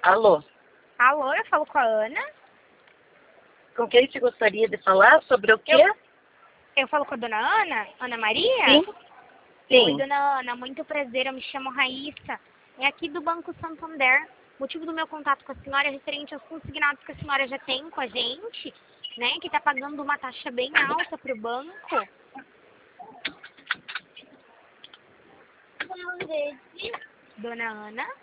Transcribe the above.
Alô? Alô, eu falo com a Ana. Com quem você gostaria de falar? Sobre o quê? Eu falo com a dona Ana? Ana Maria? Sim. Oi, Sim. dona Ana, muito prazer, eu me chamo Raíssa. É aqui do Banco Santander. O motivo do meu contato com a senhora é referente aos consignados que a senhora já tem com a gente, né? Que está pagando uma taxa bem alta para o banco. Dona Ana?